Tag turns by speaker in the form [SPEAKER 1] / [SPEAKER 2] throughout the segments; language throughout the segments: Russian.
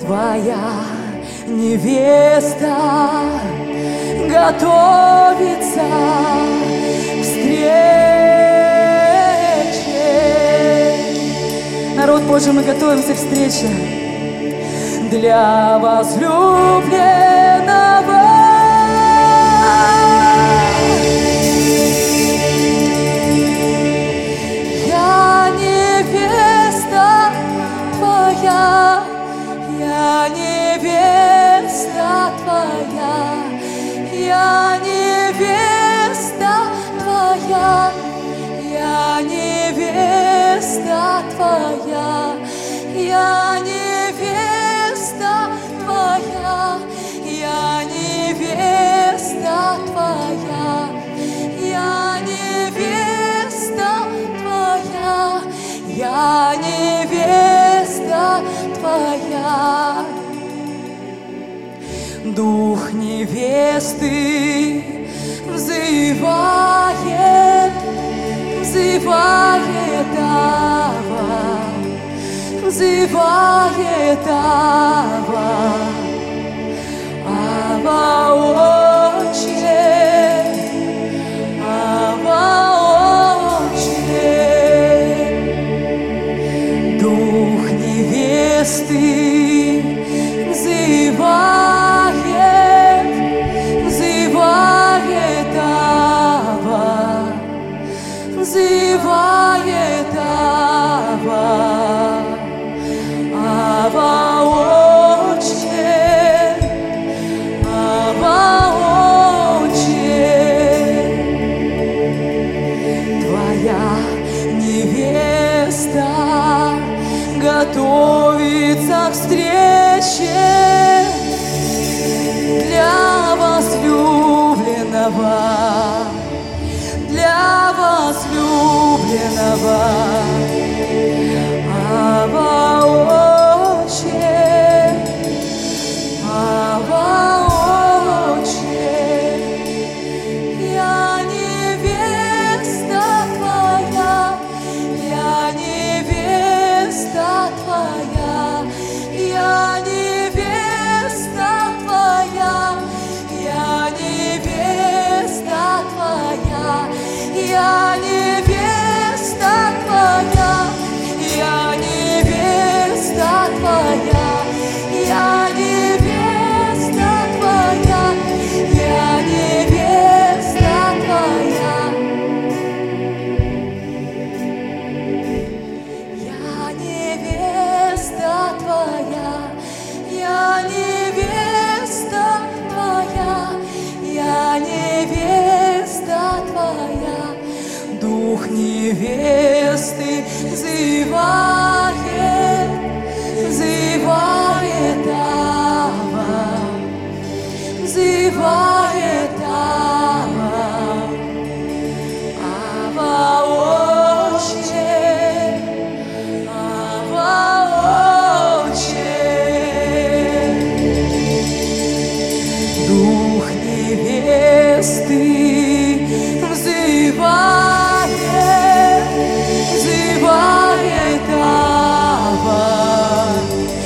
[SPEAKER 1] Твоя невеста готовится к встрече. Народ Божий, мы готовимся к встрече для возлюбленного. Я невеста Твоя, я невеста Твоя, я невеста Твоя, я невеста Твоя, я невеста Твоя, я невеста Твоя, я невеста Твоя, я невеста Твоя. Дух невесты взывает, взывает Ава, взывает Ава, Ава, Отче, Ава, Отче. Дух невесты взывает, взывает Ава, взывает Ава, Ава, Отче, Ава, Отче. Твоя невеста готовится к встрече для возлюбленного, для возлюбленного. Ава, Отче, Ава, Отче. Я невеста Твоя, я невеста Твоя, я невеста Твоя, я невеста Твоя, я невеста Твоя, я невеста Твоя, я невеста Твоя, я невеста Твоя. Я невеста Твоя, я невеста Твоя, я невеста Твоя. Дух невесты взывает, взывает Ава, взывает Ава, Ава, Отче, Ава, Отче. Дух невесты взывает, взывает Ава,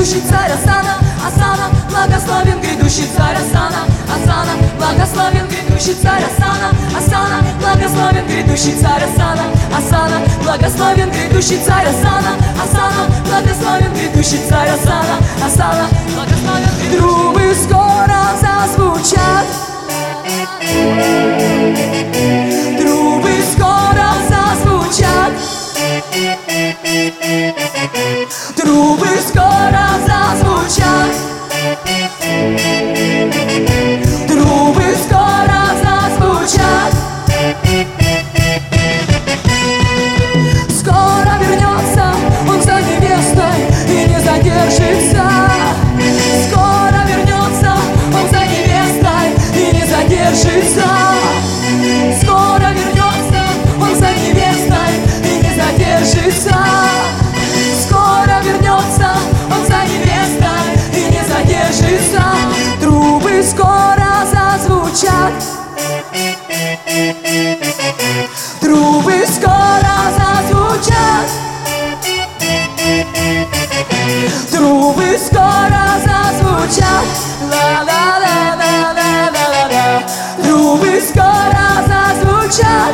[SPEAKER 1] грядущий царь Осанна, Осанна, благословен грядущий царь Осанна, Осанна, благословен грядущий царь Осанна, Осанна, благословен грядущий царь Осанна, Осанна, благословен грядущий царь Осанна, Осанна, благословен грядущий царь Осанна, Осанна, благословен грядущий. Трубы скоро зазвучат, трубы скоро зазвучат, трубы скоро зазвучат, трубы скоро зазвучат. Скоро вернется он за невестой и не задержится. Скоро вернется он за невестой и не задержится. Скоро вернется он за невестой и не задержится. Скоро вернется он за невестой и не задержится. Трубы скоро зазвучат, трубы скоро зазвучат, трубы скоро зазвучат, ла-ла-ла-ла-ла-ла-ла-ла. Трубы скоро зазвучат.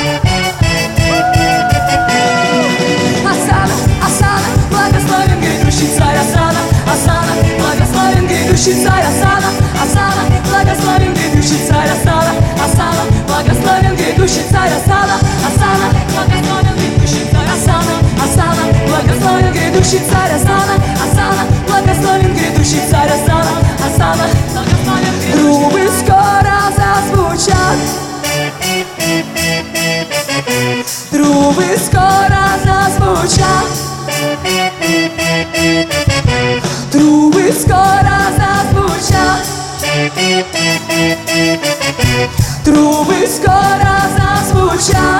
[SPEAKER 1] Осанна, Осанна, благословен грядущий царь Осанна, Осанна, благословен грядущий царь Осанна, Осанна, благословен грядущий царь Осанна, Осанна, благословен грядущий царь Осанна, Осанна, благословен грядущий царь Осанна, Осанна, благословен грядущий царь Осанна, Осанна, благословен грядущий царь Осанна, Осанна, благословен. Трубы скоро зазвучат, трубы скоро зазвучат, трубы скоро зазвучат, трубы скоро зазвучат.